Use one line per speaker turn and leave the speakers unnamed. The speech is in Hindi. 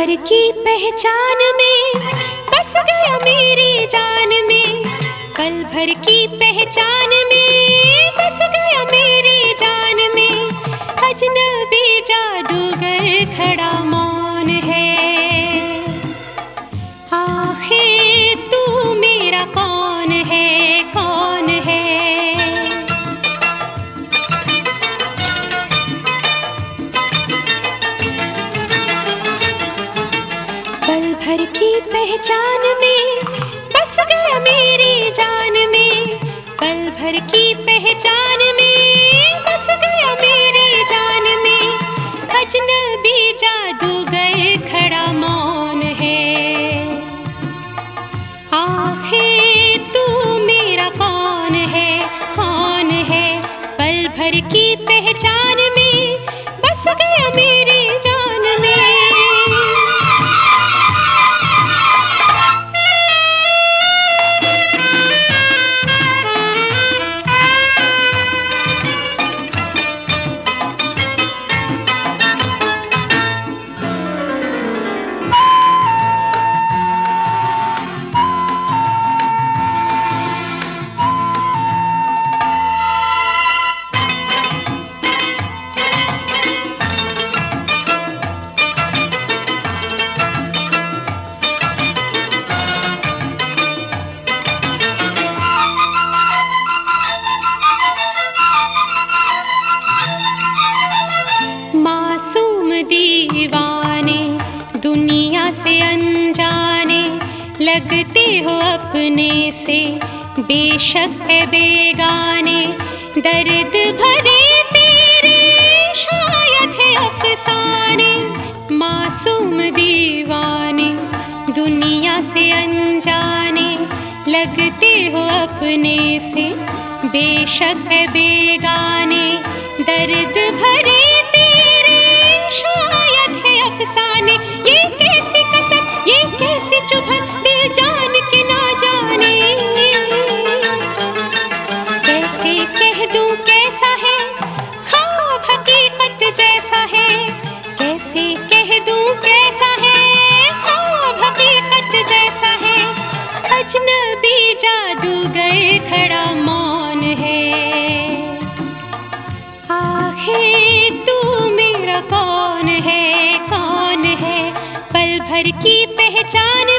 भर की पहचान में बस गया मेरी जान में, पल भर की पहचान में बस गया मेरी जान में। अजनबी जादूगर खड़ा मौन है, आखिर तू मेरा कौन है, कौन है। पल भर की पहचान में बस गया मेरी जान में, पल भर की पहचान में बस गया मेरी जान में। अजनबी जादूगर खड़ा मौन है, आखिर तू मेरा कौन है, कौन है। पल भर की पहचान में बस गया मेरी जान में। दीवाने दुनिया से अनजाने, लगते हो अपने से बेशक है बेगाने। दर्द भरे तेरे शायद है अफसाने, मासूम दीवाने दुनिया से अनजाने, लगते हो अपने से बेशक है बेगाने। दर्द भरे शायद है अफसाने, ये कैसी कसम, ये कैसी चुभन, दिल जान के ना जाने। कैसे कह दूं कैसा है ख्वाब हकीकत जैसा है, कैसे कह दूं कैसा है ख्वाब हकीकत जैसा है। अजनबी जादूगर खड़ा मौन है, आखिर तू मेरा कौन है, कौन है। पल भर की पहचान